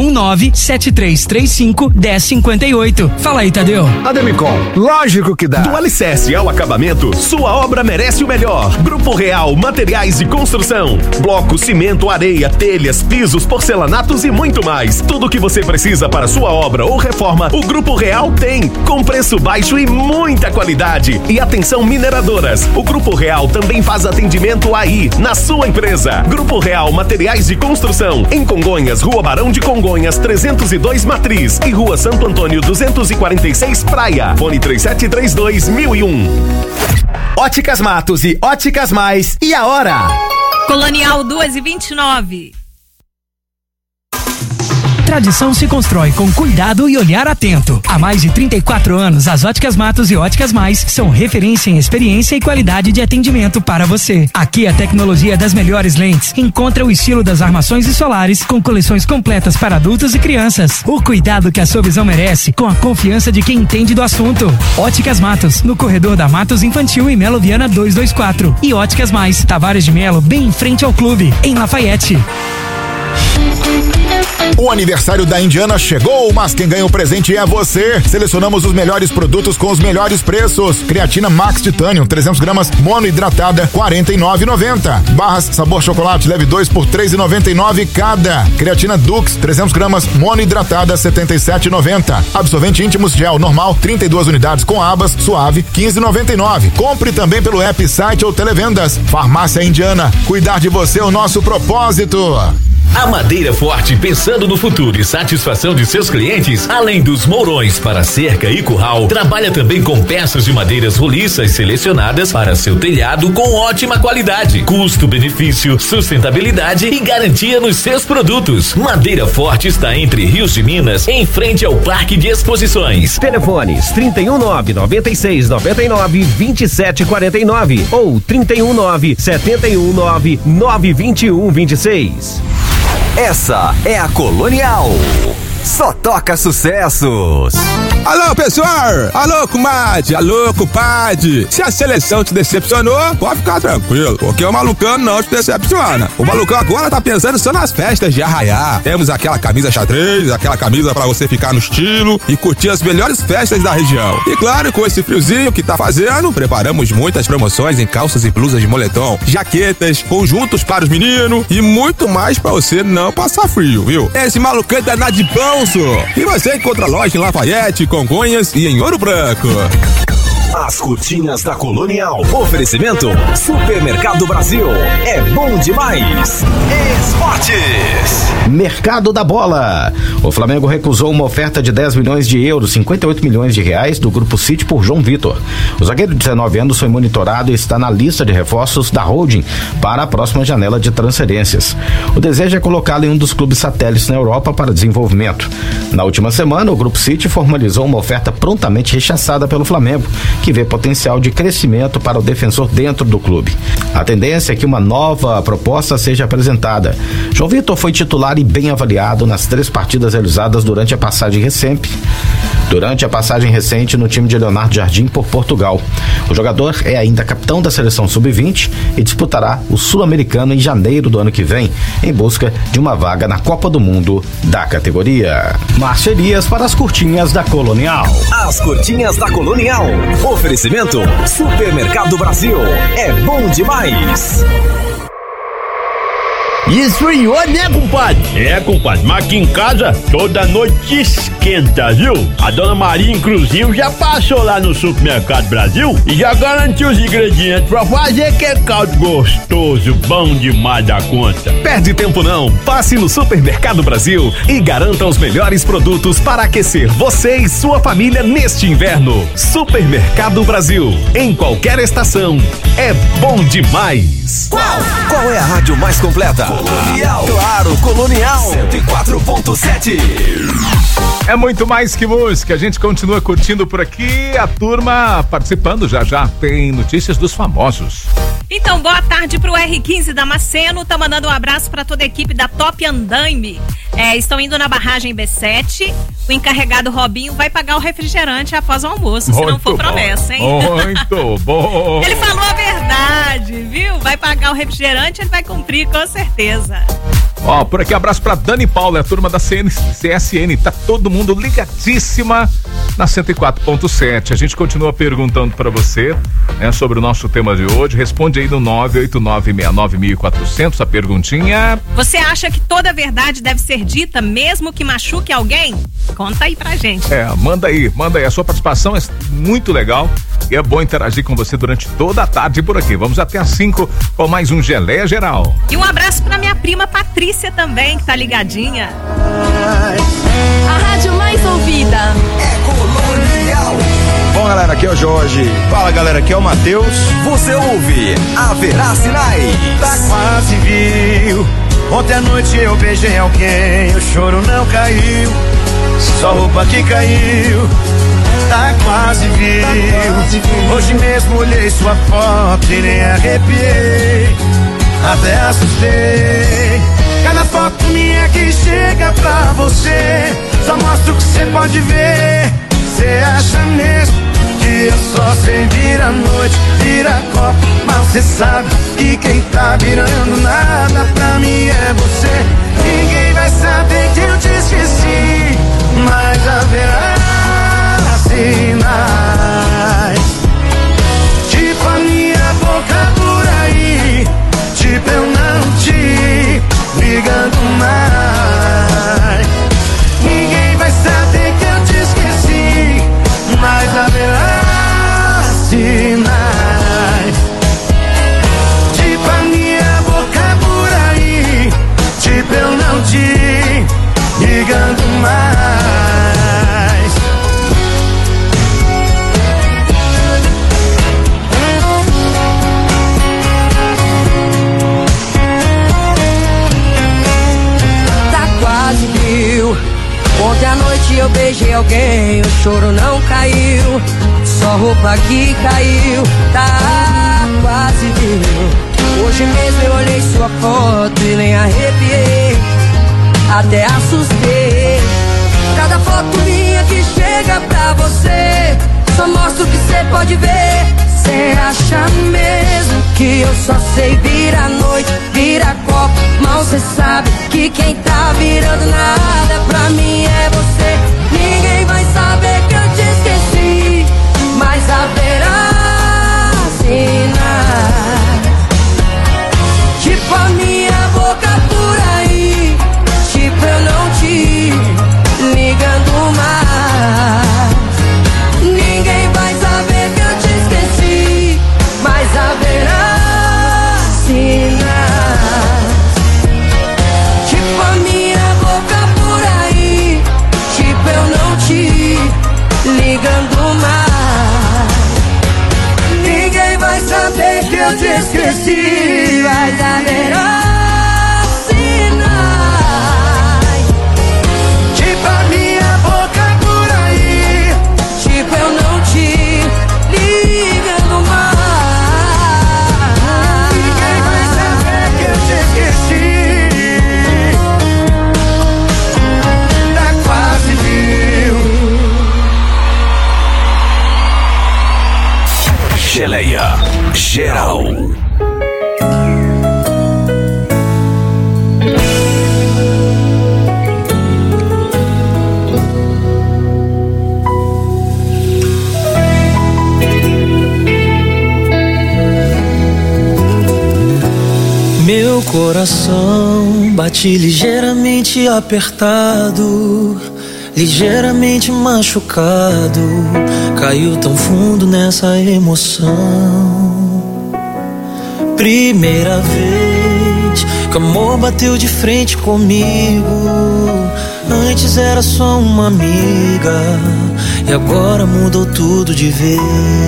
319-7335-1058. Fala aí, Tadeu. A Demicon, lógico que dá. Do alicerce ao acabamento, sua obra merece o melhor. Grupo Real Materiais de Construção. Bloco, cimento, areia, telhas, pisos, porcelanatos e muito mais. Tudo o que você precisa para sua obra ou reforma, o Grupo Real tem. Com preço baixo e muita qualidade. E atenção, mineradoras. O Grupo Real também faz atendimento aí, na sua empresa. Grupo Real Materiais de Construção. Em Congonhas, Rua Barão de Congonhas, 302 Matriz. E Rua Santo Antônio 246 Praia. Fone 3732-1001. Óticas Matos e Óticas Mais. E a hora? Colonial 2h29. Tradição se constrói com cuidado e olhar atento. Há mais de 34 anos, as Óticas Matos e Óticas Mais são referência em experiência e qualidade de atendimento para você. Aqui a tecnologia das melhores lentes encontra o estilo das armações e solares com coleções completas para adultos e crianças. O cuidado que a sua visão merece com a confiança de quem entende do assunto. Óticas Matos, no corredor da Matos Infantil em Melo Viana 224. E Óticas Mais, Tavares de Melo, bem em frente ao clube, em Lafayette. O aniversário da Indiana chegou, mas quem ganha o presente é você. Selecionamos os melhores produtos com os melhores preços. Creatina Max Titanium, 300 gramas, monohidratada, R$ 49,90. Barras sabor chocolate, leve 2 por R$ 3,99 cada. Creatina Dux, 300 gramas, monohidratada, R$ 77,90. Absorvente íntimos gel normal, 32 unidades com abas, suave, R$ 15,99. Compre também pelo app, site ou televendas. Farmácia Indiana, cuidar de você é o nosso propósito. A Madeira Forte, pensando no futuro e satisfação de seus clientes, além dos mourões para cerca e curral, trabalha também com peças de madeiras roliças selecionadas para seu telhado com ótima qualidade, custo-benefício, sustentabilidade e garantia nos seus produtos. Madeira Forte está entre Rios de Minas, em frente ao Parque de Exposições. Telefones 319-9699-2749 ou 319-719-92126. Essa é a Colonial. Só toca sucessos. Alô, pessoal! Alô, comadre! Alô, compadre! Se a seleção te decepcionou, pode ficar tranquilo, porque o Malucão não te decepciona. O Malucão agora tá pensando só nas festas de arraiá. Temos aquela camisa xadrez, aquela camisa pra você ficar no estilo e curtir as melhores festas da região. E claro, com esse friozinho que tá fazendo, preparamos muitas promoções em calças e blusas de moletom, jaquetas, conjuntos para os meninos e muito mais pra você não passar frio, viu? Esse Malucão é danado de bom, só. E você encontra a loja em Lafayette, Congonhas e em Ouro Branco. As cortinas da Colonial. Oferecimento Supermercado Brasil. É bom demais. Esportes. Mercado da Bola. O Flamengo recusou uma oferta de 10 milhões de euros, 58 milhões de reais do Grupo City por João Vitor. O zagueiro de 19 anos foi monitorado e está na lista de reforços da holding para a próxima janela de transferências. O desejo é colocá-lo em um dos clubes satélites na Europa para desenvolvimento. Na última semana, o Grupo City formalizou uma oferta prontamente rechaçada pelo Flamengo, que vê potencial de crescimento para o defensor dentro do clube. A tendência é que uma nova proposta seja apresentada. João Vitor foi titular e bem avaliado nas 3 partidas realizadas durante a passagem recente no time de Leonardo Jardim por Portugal. O jogador é ainda capitão da seleção sub-20 e disputará o Sul-Americano em janeiro do ano que vem, em busca de uma vaga na Copa do Mundo da categoria. Parcerias para as curtinhas da Colonial. As curtinhas da Colonial. Oferecimento Supermercado Brasil. É bom demais. Esfriou, né, compadre? É, compadre, mas aqui em casa toda noite esquenta, viu? A dona Maria, inclusive, já passou lá no Supermercado Brasil e já garantiu os ingredientes pra fazer aquele caldo gostoso, bom demais da conta. Perde tempo não, passe no Supermercado Brasil e garanta os melhores produtos para aquecer você e sua família neste inverno. Supermercado Brasil, em qualquer estação, é bom demais. Qual é a rádio mais completa? Colonial. Claro, Colonial 104.7. É muito mais que música, a gente continua curtindo por aqui, a turma participando já tem notícias dos famosos. Então, boa tarde pro R15 Damasceno, tá mandando um abraço pra toda a equipe da Top Andaime. Estão indo na barragem B7, o encarregado Robinho vai pagar o refrigerante após o almoço, se não for promessa, hein? Muito bom! Ele falou a verdade, viu? Vai pagar o refrigerante, ele vai cumprir com certeza. Ó, por aqui abraço pra Dani Paula, a turma da CSN, tá todo mundo ligadíssima na 104.7. A gente continua perguntando pra você, né, sobre o nosso tema de hoje. Responde aí no 989691400 a perguntinha. Você acha que toda verdade deve ser dita mesmo que machuque alguém? Conta aí pra gente. Manda aí, a sua participação é muito legal e é bom interagir com você durante toda a tarde por aqui. Vamos até às 5 com mais um Geleia Geral. E um abraço pra minha prima Patrícia também, que tá ligadinha. A rádio mais ouvida é Colonial. Bom, galera, aqui é o Jorge. Fala, galera, aqui é o Matheus. Você ouve Haverá Sinais. Tá quase viu. Ontem à noite eu beijei alguém, o choro não caiu, só roupa que caiu. Tá quase viu. Hoje mesmo olhei sua foto e nem arrepiei, até assustei. Cada foto minha que chega pra você só mostra o que você pode ver. Você acha mesmo que eu só sei virar noite, virar copo, mas você sabe que quem tá virando nada pra mim é você. Ninguém vai saber que eu te esqueci, mas haverá sinais, tipo a minha boca por aí, tipo eu não te ligando mais. Ninguém vai saber que eu te esqueci, mas haverá sinais, tipo a minha boca por aí, tipo eu não te ligando mais. Ontem à noite eu beijei alguém, o choro não caiu, só roupa que caiu, tá quase viu. Hoje mesmo eu olhei sua foto e nem arrepiei, até assustei. Cada foto minha que chega pra você só mostra o que você pode ver. Cê acha mesmo que eu só sei virar noite, virar copo, mal cê sabe que quem tá virando nada pra mim é você. Ninguém vai saber que eu te esqueci, mas haverá sinais, tipo a minha boca por aí, tipo eu não te ligando mais. Ninguém vai saber que eu te esqueci, mas haverá sinais, tipo a minha boca por aí, tipo eu não te ligando mais. Ninguém vai saber que eu te esqueci, mas haverá sinais, tipo a minha boca por aí, tipo eu não te ligando mais. Meu coração bate ligeiramente apertado, ligeiramente machucado, caiu tão fundo nessa emoção. Primeira vez que o amor bateu de frente comigo, antes era só uma amiga e agora mudou tudo de vez.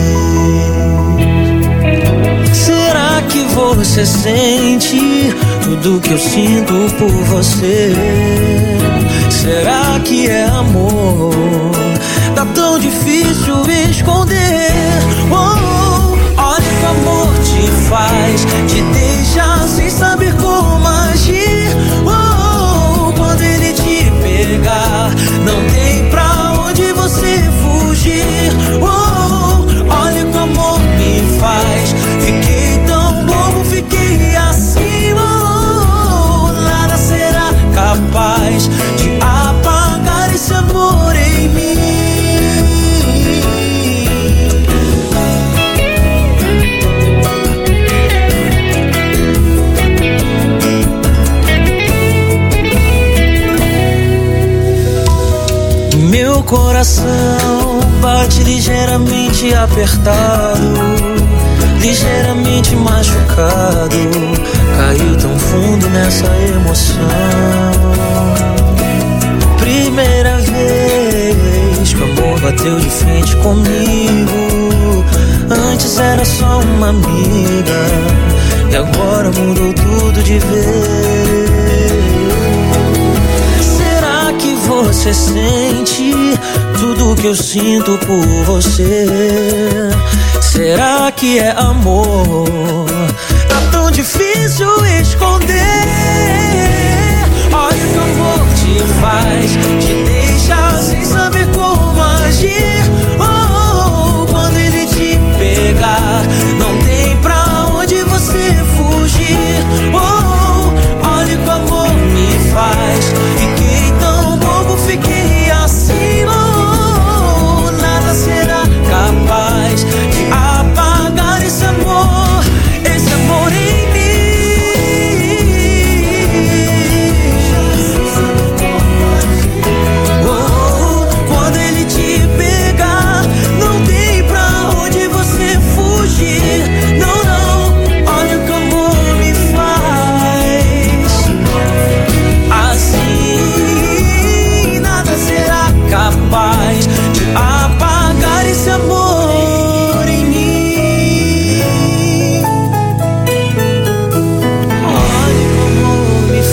Será que você sente tudo que eu sinto por você? Será que é amor? Tá tão difícil esconder. Olha o que o amor te faz, te deixa sem saber como agir. Quando ele te pegar, não tem pra onde você fugir. Olha o que o amor me faz, fiquei tão bobo, fiquei assim. Nada será capaz de apagar esse amor em mim. Meu coração bate ligeiramente apertado, ligeiramente machucado, caiu tão fundo nessa emoção. Primeira vez que o amor bateu de frente comigo, antes era só uma amiga e agora mudou tudo de vez. Será que você sente tudo que eu sinto por você? Será que é amor? Tá tão difícil esconder. Olha o que o amor te faz, te deixa sem saber como agir. Quando ele te pegar, não tem pra onde você fugir. Olha o que o amor me faz, fiquei tão bobo, fiquei assim. Nada será capaz de apagar esse amor em mim. Quando ele te pegar, não tem pra onde você fugir. Não, olha o que o amor me faz. Assim, nada será capaz de apagar esse amor em mim. Olha como me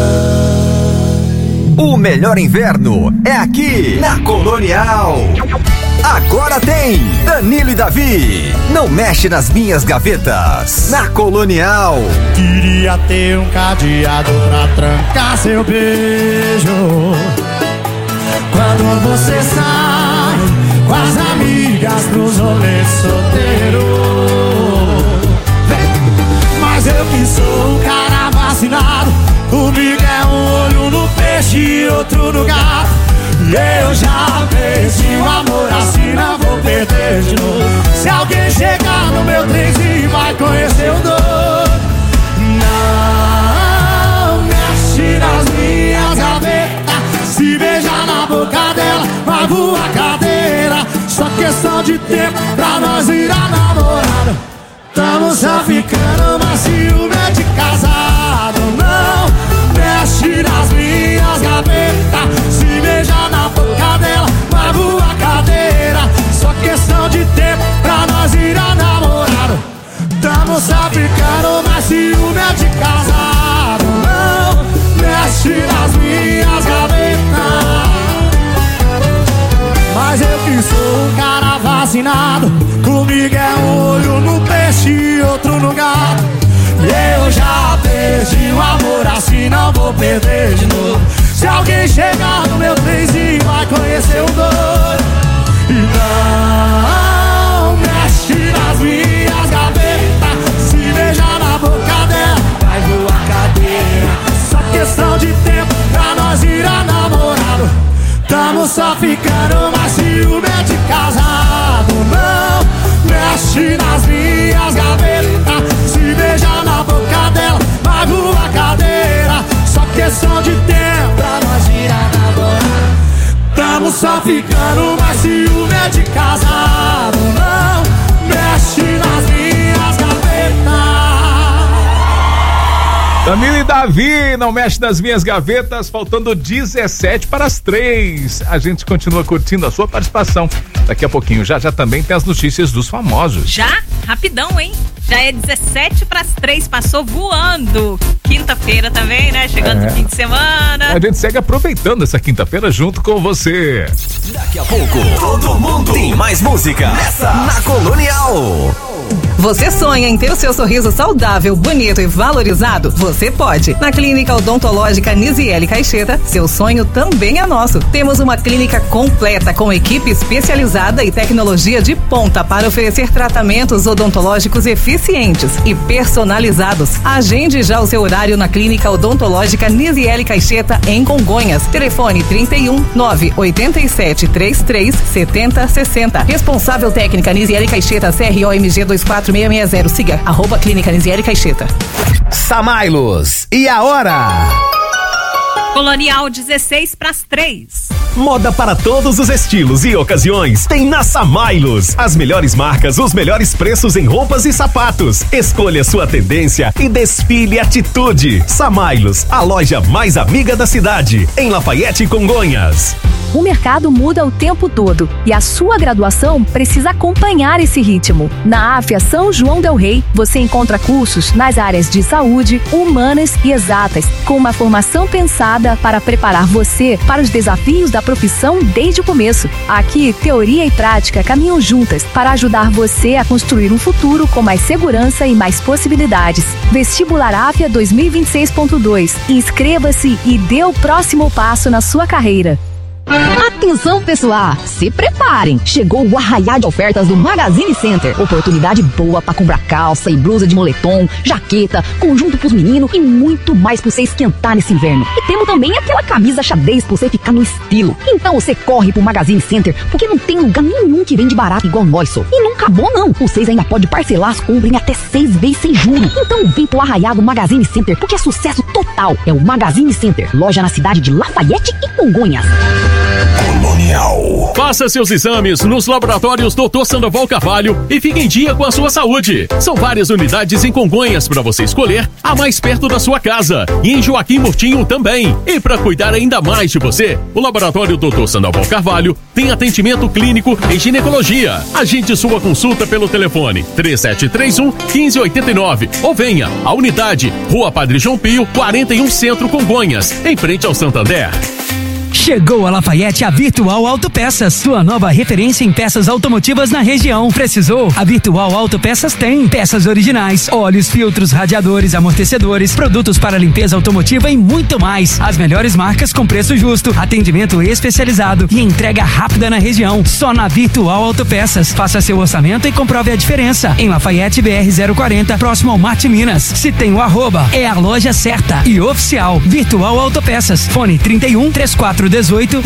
faz. O melhor inverno é aqui na Colonial. Agora tem Danilo e Davi. Não mexe nas minhas gavetas. Na Colonial. Queria ter um cadeado pra trancar seu beijo. Quando você sai com as amigas pros rolês solteiro. Mas eu que sou um cara vacinado, comigo é um olho no peixe e outro no gato. E eu já perdi o amor, assim não vou perder de novo. Se alguém chegar no meu trenzinho, vai conhecer o doido. Não mexe nas minhas gavetas, se beijar na boca dela, magoa a cadeira. Só questão de tempo pra nós virar namorado. Tamo só ficando, mas ciúme é de casado. Não mexe nas minhas gavetas, se beijar na boca dela, magoa a cadeira. Só questão de tempo pra nós virar namorado. Tamo só ficando, mas ciúme é de casado. Não mexe nas minhas gavetas. Mas eu que sou um cara vacinado, comigo é um olho no peixe e outro no gato. E eu já perdi o amor, assim não vou perder de novo. Se alguém chegar no meu trenzinho, vai conhecer o doido. E não mexe nas minhas gavetas, se beijar na boca dela, vai voar cadeira. Só questão de tempo pra nós virar namorado. Tamo só ficando, mas ciúme é de casado. Não mexe nas minhas gavetas, se beijar na boca dela, magoa Camila e Davi, não mexe nas minhas gavetas, faltando 17 para as 3. A gente continua curtindo a sua participação. Daqui a pouquinho, já também tem as notícias dos famosos. Já? Rapidão, hein? Já é 17 para as 3, passou voando. Quinta-feira também, né? Chegando no fim de semana. A gente segue aproveitando essa quinta-feira junto com você. Daqui a pouco, todo mundo tem mais música na Colonial. Você sonha em ter o seu sorriso saudável, bonito e valorizado? Você pode. Na Clínica Odontológica Nisiele Caixeta, seu sonho também é nosso. Temos uma clínica completa com equipe especializada e tecnologia de ponta para oferecer tratamentos odontológicos eficientes e personalizados. Agende já o seu horário na Clínica Odontológica Nisiele Caixeta em Congonhas. Telefone 31 987 33 70 60. Responsável técnica Nisiele Caixeta, CROMG 24660. Siga @Clínica Nisiele Caixeta. Samailos, e a hora? Colonial 16 para as 3. Moda para todos os estilos e ocasiões tem na Samailos. As melhores marcas, os melhores preços em roupas e sapatos. Escolha sua tendência e desfile atitude. Samailos, a loja mais amiga da cidade, em Lafayette e Congonhas. O mercado muda o tempo todo e a sua graduação precisa acompanhar esse ritmo. Na AFIA São João del Rei, você encontra cursos nas áreas de saúde, humanas e exatas, com uma formação pensada para preparar você para os desafios da profissão desde o começo. Aqui, teoria e prática caminham juntas para ajudar você a construir um futuro com mais segurança e mais possibilidades. Vestibular AFIA 2026.2. Inscreva-se e dê o próximo passo na sua carreira. Atenção, pessoal, se preparem, chegou o arraiá de ofertas do Magazine Center. Oportunidade boa para comprar calça e blusa de moletom, jaqueta, conjunto pros meninos e muito mais pra você esquentar nesse inverno. E temos também aquela camisa xadrez pra você ficar no estilo. Então você corre pro Magazine Center, porque não tem lugar nenhum que vende barato igual nós, só. E não acabou não, vocês ainda podem parcelar as compras em até 6 vezes sem juros. Então vem pro arraiá do Magazine Center, porque é sucesso total. É o Magazine Center, loja na cidade de Lafayette e Congonhas. Colonial. Faça seus exames nos laboratórios Dr. Sandoval Carvalho e fique em dia com a sua saúde. São várias unidades em Congonhas para você escolher a mais perto da sua casa. E em Joaquim Murtinho também. E para cuidar ainda mais de você, o laboratório Dr. Sandoval Carvalho tem atendimento clínico em ginecologia. Agende sua consulta pelo telefone 3731-1589 ou venha à unidade Rua Padre João Pio, 41 Centro, Congonhas, em frente ao Santander. Chegou a Lafayette a Virtual Autopeças, sua nova referência em peças automotivas na região. Precisou? A Virtual Autopeças tem peças originais, óleos, filtros, radiadores, amortecedores, produtos para limpeza automotiva e muito mais. As melhores marcas com preço justo, atendimento especializado e entrega rápida na região. Só na Virtual Autopeças. Faça seu orçamento e comprove a diferença. Em Lafayette BR 040, próximo ao Marte Minas. Se tem o @, é a loja certa e oficial. Virtual Autopeças. Fone 31 3418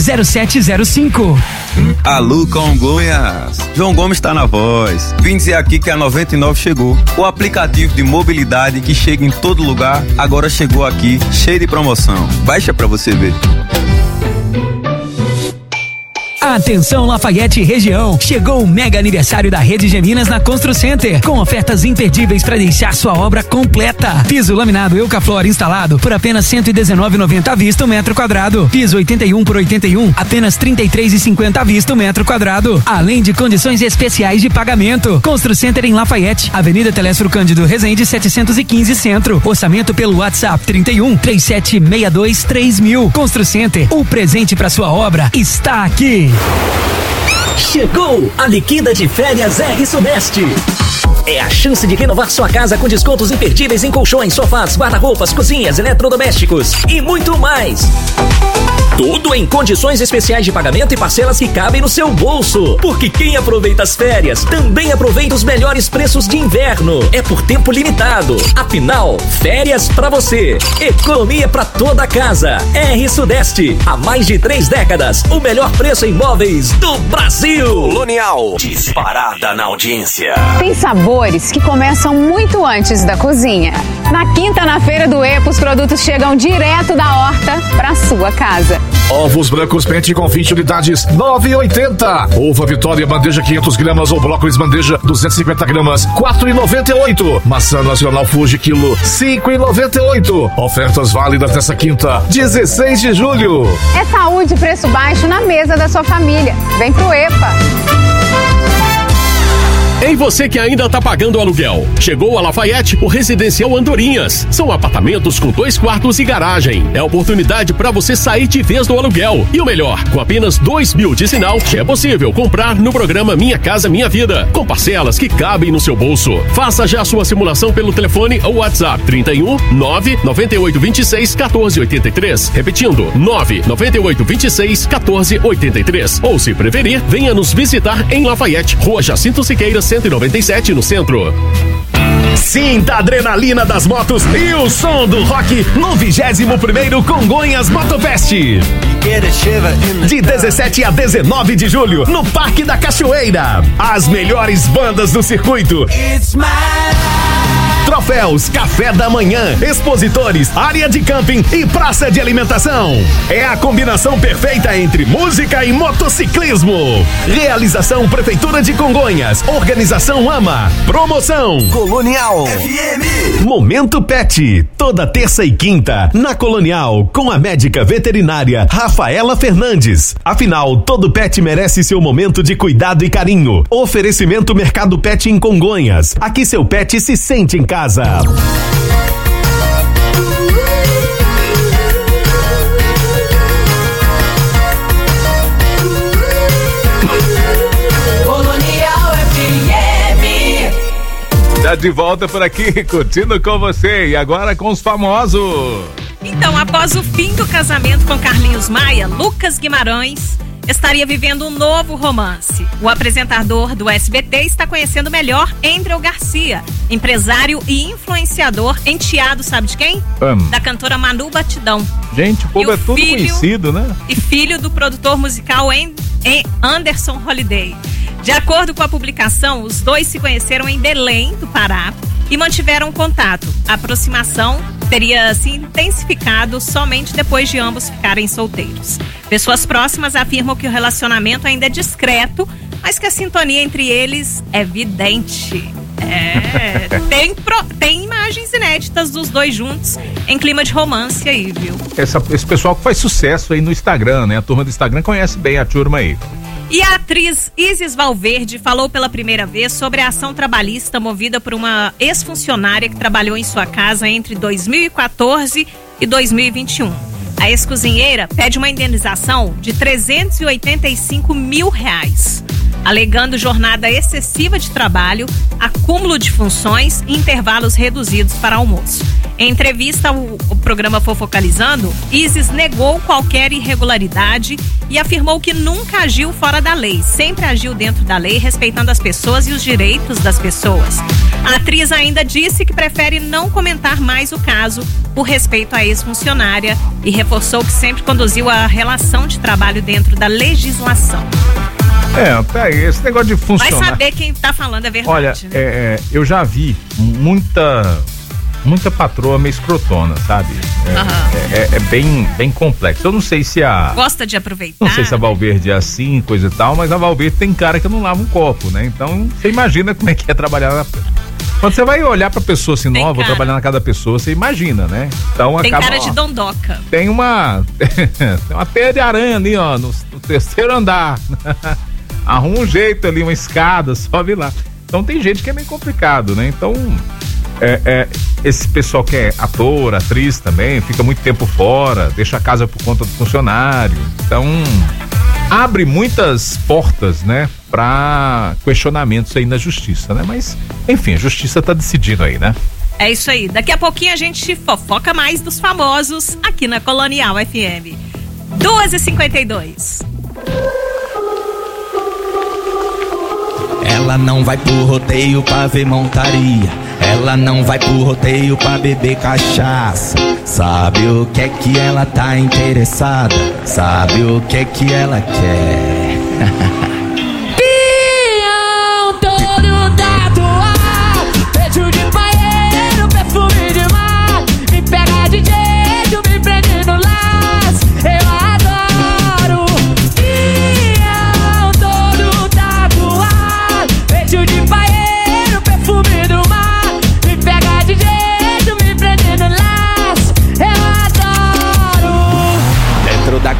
0705. Alô, Congonhas. João Gomes está na voz. Vim dizer aqui que a 99 chegou. O aplicativo de mobilidade que chega em todo lugar, agora chegou aqui, cheio de promoção. Baixa pra você ver. Atenção, Lafayette região, chegou o mega aniversário da Rede Geminas na Constru Center, com ofertas imperdíveis para deixar sua obra completa. Piso laminado Eucaflor instalado por apenas R$ 119,90 à vista o metro quadrado. Piso 81 por 81, apenas R$ 33,50 à vista o metro quadrado. Além de condições especiais de pagamento. Constru Center em Lafayette, Avenida Telésforo Cândido Rezende 715 Centro. Orçamento pelo WhatsApp 31 3762 3000. Constru Center, o presente para sua obra está aqui. Chegou a liquida de férias R Sudeste. É a chance de renovar sua casa com descontos imperdíveis em colchões, sofás, guarda-roupas, cozinhas, eletrodomésticos e muito mais. Tudo em condições especiais de pagamento e parcelas que cabem no seu bolso. Porque quem aproveita as férias também aproveita os melhores preços de inverno. É por tempo limitado. Afinal, férias pra você. Economia pra toda a casa. R Sudeste. Há mais de 3 décadas. O melhor preço em imóveis do Brasil. Colonial. Disparada na audiência. Tem sabor sabores que começam muito antes da cozinha. Na quinta, na Feira do EPA, os produtos chegam direto da horta para sua casa. Ovos brancos Pente com 20 unidades, 9,80. Uva Vitória bandeja 500 gramas ou brócolis bandeja 250 gramas, 4,98. Maçã nacional Fuji quilo, 5,98. Ofertas válidas nessa quinta, 16 de julho. É saúde e preço baixo na mesa da sua família. Vem pro EPA. Ei, você que ainda tá pagando o aluguel. Chegou a Lafayette, o Residencial Andorinhas. São apartamentos com 2 quartos e garagem. É oportunidade para você sair de vez do aluguel. E o melhor, com apenas 2 mil de sinal, é possível comprar no programa Minha Casa Minha Vida, com parcelas que cabem no seu bolso. Faça já a sua simulação pelo telefone ou WhatsApp 31 998 26 14 83. Repetindo, 998 26 14 83. Ou se preferir, venha nos visitar em Lafayette, Rua Jacinto Siqueira, 197 no centro. Sinta a adrenalina das motos e o som do rock no 21º Congonhas Motofest. De 17 a 19 de julho, no Parque da Cachoeira. As melhores bandas do circuito. Troféus, café da manhã, expositores, área de camping e praça de alimentação. É a combinação perfeita entre música e motociclismo. Realização Prefeitura de Congonhas. Organização AMA. Promoção Colonial FM. Momento Pet. Toda terça e quinta, na Colonial, com a médica veterinária Rafaela Fernandes. Afinal, todo pet merece seu momento de cuidado e carinho. Oferecimento Mercado Pet em Congonhas. Aqui seu pet se sente em casa. Colonial FM. Já de volta por aqui, curtindo com você e agora com os famosos. Então, após o fim do casamento com Carlinhos Maia, Lucas Guimarães estaria vivendo um novo romance. O apresentador do SBT está conhecendo melhor Andreu Garcia, empresário e influenciador, enteado, sabe de quem? Da cantora Manu Batidão. Gente, o povo é tudo conhecido, né? E filho do produtor musical Anderson Holiday. De acordo com a publicação, os dois se conheceram em Belém, do Pará, e mantiveram contato. A aproximação teria se intensificado somente depois de ambos ficarem solteiros. Pessoas próximas afirmam que o relacionamento ainda é discreto, mas que a sintonia entre eles é evidente. Tem imagens inéditas dos dois juntos em clima de romance aí, viu? Esse pessoal que faz sucesso aí no Instagram, né? A turma do Instagram conhece bem a turma aí. E a atriz Isis Valverde falou pela primeira vez sobre a ação trabalhista movida por uma ex-funcionária que trabalhou em sua casa entre 2014 e 2021. A ex-cozinheira pede uma indenização de R$385 mil, alegando jornada excessiva de trabalho, acúmulo de funções e intervalos reduzidos para almoço. Em entrevista ao programa Fofocalizando, Isis negou qualquer irregularidade e afirmou que nunca agiu fora da lei, sempre agiu dentro da lei, respeitando as pessoas e os direitos das pessoas. A atriz ainda disse que prefere não comentar mais o caso por respeito à ex-funcionária e reforçou que sempre conduziu a relação de trabalho dentro da legislação. Tá aí, esse negócio de funcionário. Vai saber quem tá falando é verdade. Olha, né? Eu já vi muita patroa meio escrotona, sabe? É bem complexo. Eu não sei se gosta de aproveitar. Não sei se a Valverde é assim, coisa e tal, mas a Valverde tem cara que não lava um copo, né? Então, você imagina como é que é trabalhar quando você vai olhar pra pessoa assim nova, ou trabalhar na casa da pessoa, você imagina, né? Então, tem cara de dondoca. Tem uma teia de aranha ali, ó, no terceiro andar. Arruma um jeito ali, uma escada, sobe lá. Então tem gente que é meio complicado, né? Então, esse pessoal que é ator, atriz também, fica muito tempo fora, deixa a casa por conta do funcionário. Então, abre muitas portas, né? Pra questionamentos aí na justiça, né? Mas, enfim, a justiça tá decidindo aí, né? É isso aí. Daqui a pouquinho a gente fofoca mais dos famosos aqui na Colonial FM. 2h52. Ela não vai pro rodeio pra ver montaria. Ela não vai pro rodeio pra beber cachaça. Sabe o que é que ela tá interessada? Sabe o que é que ela quer? Pião todo tatuado.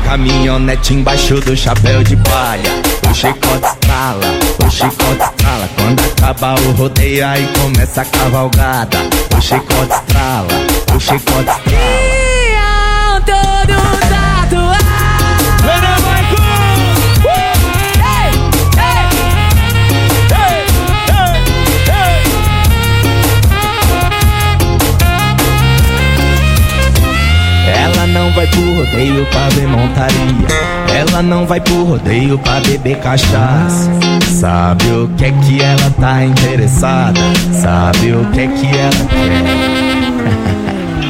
caminhonete embaixo do chapéu de palha. O chicote estrala, o chicote estrala. Quando acaba o rodeio aí começa a cavalgada. O chicote estrala, o chicote estrala. Todo tatuado. Ela não vai pro rodeio pra ver montaria. Ela não vai pro rodeio pra beber cachaça. Sabe o que é que ela tá interessada? Sabe o que é que ela quer?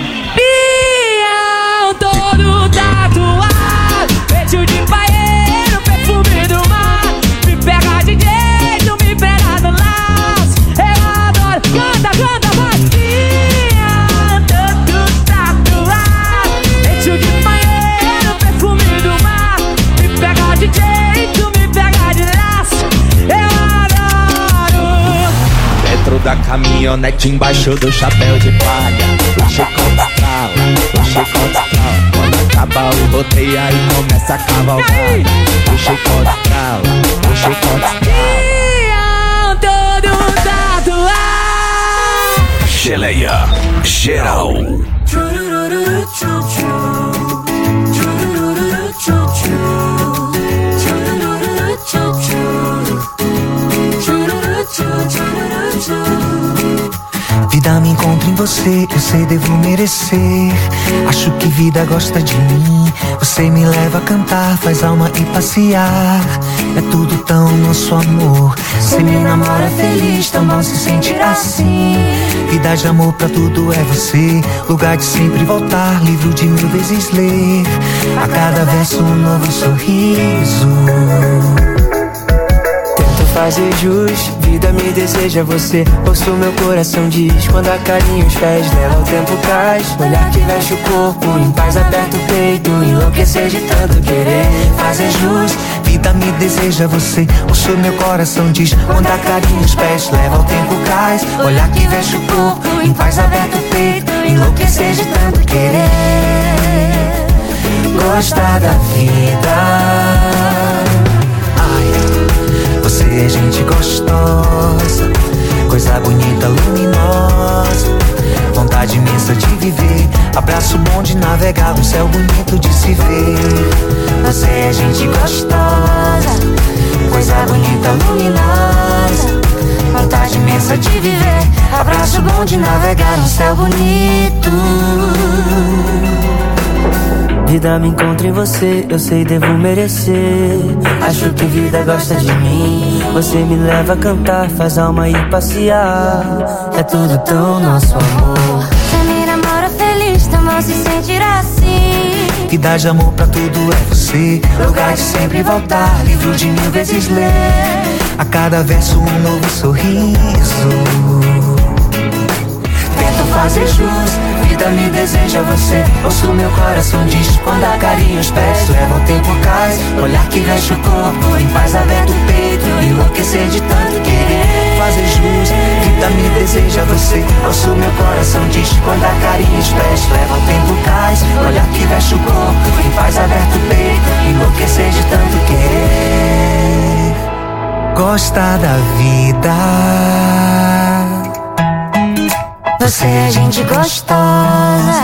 Pião todo tatuado, peito de paeiro, perfume do mar. Me pega de jeito, me pega no laço. Eu adoro, canta, canta, vai. Pião todo tatuado, peito de paeiro, perfume do mar. Me pega de jeito, me pega de laço. Eu adoro. Dentro da caminhonete embaixo do chapéu de palha. O chicote estrala, o chicote estrala. Quando acaba o rodeio aí começa a cavalgada. O chicote estrala, o chicote estrala. Pião todo tatuado. Geleia Geral. Vida me encontra em você, eu sei devo merecer. Acho que vida gosta de mim. Você me leva a cantar, faz alma ir passear. É tudo tão nosso amor. Você me namora feliz, tão bom se sentir assim. Vida de amor pra tudo é você. Lugar de sempre voltar, livro de 1000 vezes ler. A cada verso um novo sorriso. Fazer jus, vida me deseja você. Ouço meu coração diz, quando a carinho os pés dela o tempo cai. Olhar que veste o corpo, em paz aperta o peito. Enlouquecer de tanto querer. Fazer jus, vida me deseja você. Ouço meu coração diz, quando a carinho os pés leva o tempo cai. Olhar que veste o corpo, em paz aperta o peito. Enlouquecer de tanto querer. Gostar da vida. Você é gente gostosa, coisa bonita, luminosa. Vontade imensa de viver, abraço bom de navegar, um céu bonito de se ver. Você é gente gostosa, coisa bonita, luminosa. Vontade imensa de viver, abraço bom de navegar, um céu bonito. Vida me encontra em você, eu sei devo merecer. Acho que vida gosta de mim. Você me leva a cantar, faz alma ir passear. É tudo tão nosso amor. Você me namora feliz, tão bom se sentir assim. Vida de amor pra tudo é você. Lugar de sempre voltar, livro de 1000 vezes ler. A cada verso um novo sorriso. Tento fazer jus, vida me deseja você. Ouço meu coração diz, quando a carinho os pés leva o tempo cai. Olhar que veste o corpo, em paz aberta o peito. Enlouquecer de tanto querer. Fazer jus, vida me deseja você. Ouço meu coração diz, quando a carinho os pés leva o tempo cai. Olhar que veste o corpo, em paz aberta o peito. Enlouquecer de tanto querer. Gostar da vida. Você é gente gostosa,